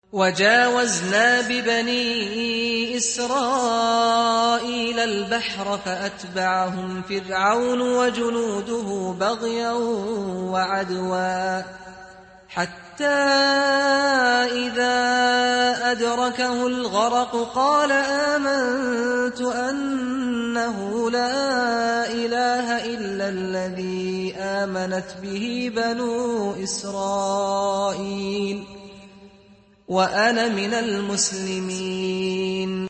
وجاوزنا ببني إسرائيل البحر فأتبعهم فرعون وجنوده بغيا وعدوا حتى إذا أدركه الغرق قال آمنت أنه لا إله إلا الذي آمنت به بنو إسرائيل وأنا من المسلمين.